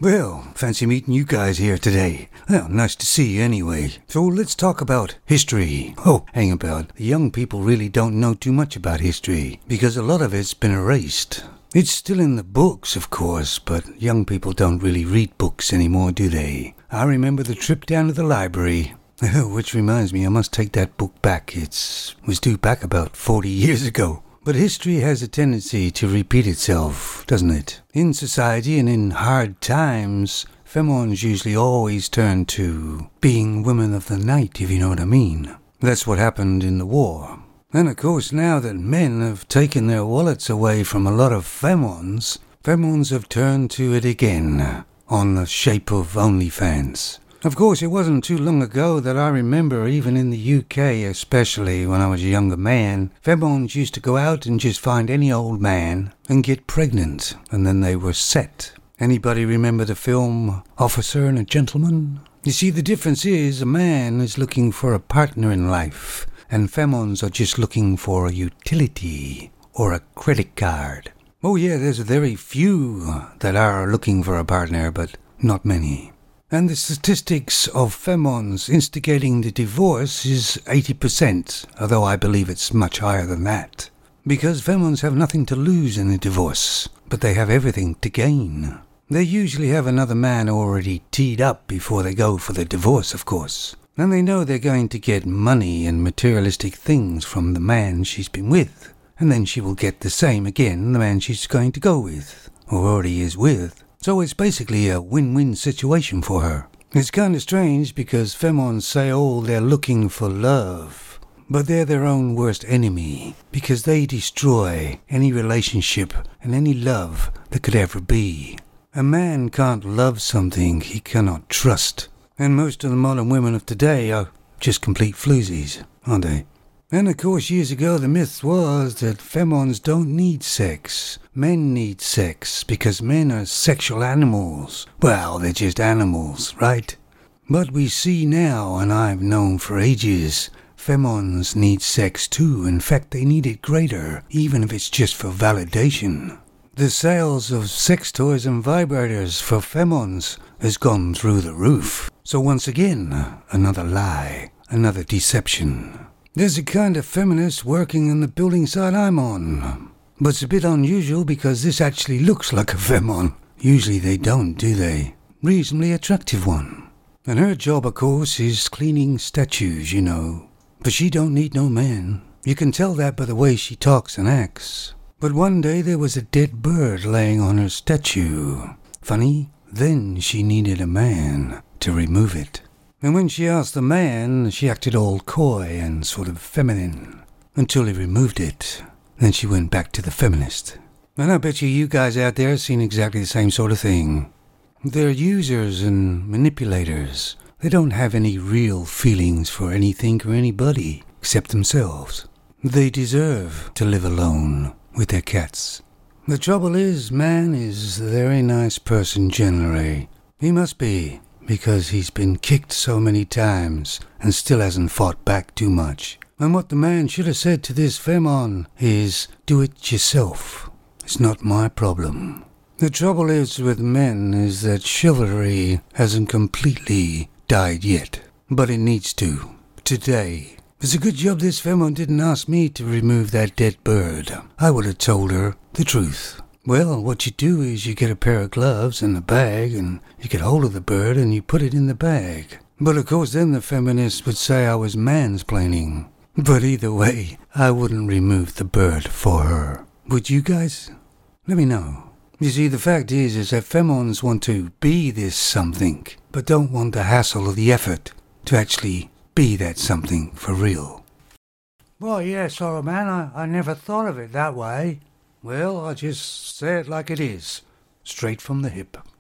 Well, fancy meeting you guys here today. Well, nice to see you anyway. So let's talk about history. Oh, hang about. The young people really don't know too much about history, because a lot of it's been erased. It's still in the books, of course, but young people don't really read books anymore, do they? I remember the trip down to the library. Which reminds me, I must take that book back. It was due back about 40 years ago. But history has a tendency to repeat itself, doesn't it? In society and in hard times, femmes usually always turn to being women of the night, if you know what I mean. That's what happened in the war. And of course, now that men have taken their wallets away from a lot of femmes have turned to it again, on the shape of OnlyFans. Of course, it wasn't too long ago that I remember, even in the UK especially, when I was a younger man, femmes used to go out and just find any old man and get pregnant, and then they were set. Anybody remember the film Officer and a Gentleman? You see, the difference is a man is looking for a partner in life, and femmes are just looking for a utility or a credit card. Oh yeah, there's very few that are looking for a partner, but not many. And the statistics of femmes instigating the divorce is 80%, although I believe it's much higher than that. Because femmes have nothing to lose in a divorce, but they have everything to gain. They usually have another man already teed up before they go for the divorce, of course. And they know they're going to get money and materialistic things from the man she's been with. And then she will get the same again the man she's going to go with, or already is with. So it's basically a win-win situation for her. It's kind of strange because femmes say, they're looking for love. But they're their own worst enemy because they destroy any relationship and any love that could ever be. A man can't love something he cannot trust. And most of the modern women of today are just complete floozies, aren't they? And of course, years ago, the myth was that femmes don't need sex. Men need sex because men are sexual animals. Well, they're just animals, right? But we see now, and I've known for ages, femmes need sex too. In fact, they need it greater, even if it's just for validation. The sales of sex toys and vibrators for femmes has gone through the roof. So once again, another lie, another deception. There's a kind of feminist working in the building site I'm on. But it's a bit unusual because this actually looks like a femme. Usually they don't, do they? Reasonably attractive one. And her job, of course, is cleaning statues, you know. But she don't need no man. You can tell that by the way she talks and acts. But one day there was a dead bird laying on her statue. Funny, then she needed a man to remove it. And when she asked the man, she acted all coy and sort of feminine, until he removed it. Then she went back to the feminist. And I bet you guys out there have seen exactly the same sort of thing. They're users and manipulators. They don't have any real feelings for anything or anybody except themselves. They deserve to live alone with their cats. The trouble is, man is a very nice person generally. He must be. Because he's been kicked so many times and still hasn't fought back too much. And what the man should have said to this femme is, do it yourself. It's not my problem. The trouble is with men is that chivalry hasn't completely died yet. But it needs to. Today. It's a good job this femme didn't ask me to remove that dead bird. I would have told her the truth. Well, what you do is you get a pair of gloves and a bag, and you get hold of the bird and you put it in the bag. But of course then the feminists would say I was mansplaining. But either way, I wouldn't remove the bird for her. Would you guys? Let me know. You see, the fact is that femmes want to be this something, but don't want the hassle or the effort to actually be that something for real. Well, yeah, sorry man, I never thought of it that way. Well, I just say it like it is, straight from the hip.